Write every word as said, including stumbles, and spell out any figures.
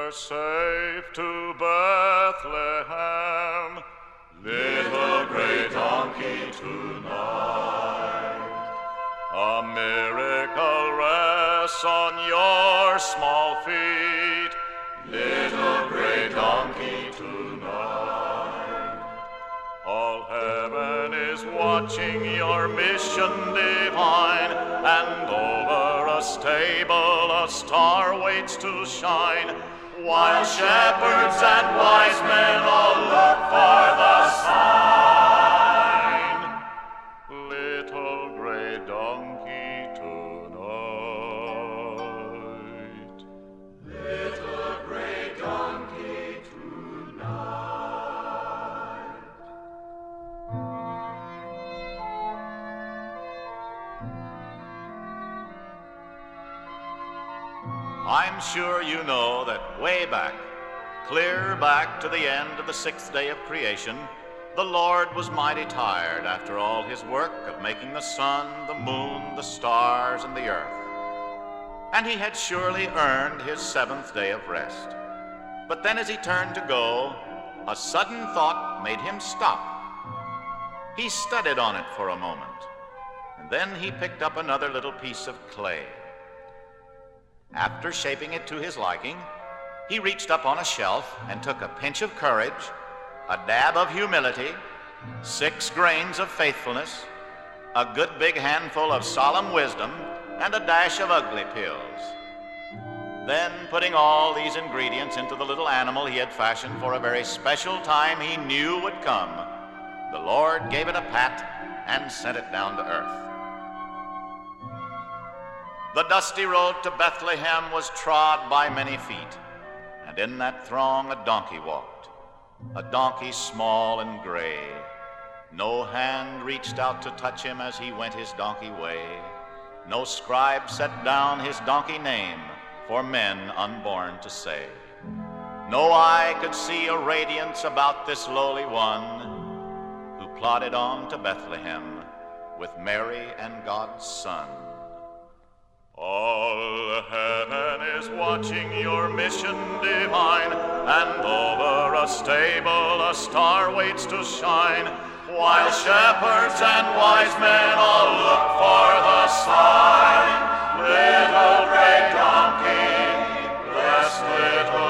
we're safe to Bethlehem. Little gray donkey tonight, a miracle rests on your small feet. Little gray donkey tonight, all heaven is watching your mission divine, and over a stable a star waits to shine, while shepherds and wise men all look for the sign. Little gray donkey tonight, little gray donkey tonight. I'm sure you know that way back, clear back to the end of the sixth day of creation, the Lord was mighty tired after all his work of making the sun, the moon, the stars, and the earth. And he had surely earned his seventh day of rest. But then as he turned to go, a sudden thought made him stop. He studied on it for a moment, and then he picked up another little piece of clay. After shaping it to his liking, he reached up on a shelf and took a pinch of courage, a dab of humility, six grains of faithfulness, a good big handful of solemn wisdom, and a dash of ugly pills. Then, putting all these ingredients into the little animal he had fashioned for a very special time he knew would come, the Lord gave it a pat and sent it down to earth. The dusty road to Bethlehem was trod by many feet, and in that throng a donkey walked, a donkey small and gray. No hand reached out to touch him as he went his donkey way. No scribe set down his donkey name for men unborn to say. No eye could see a radiance about this lowly one who plodded on to Bethlehem with Mary and God's Son. All heaven is watching your mission divine, and over a stable a star waits to shine, while shepherds and wise men all look for the sign. Little gray donkey, blessed little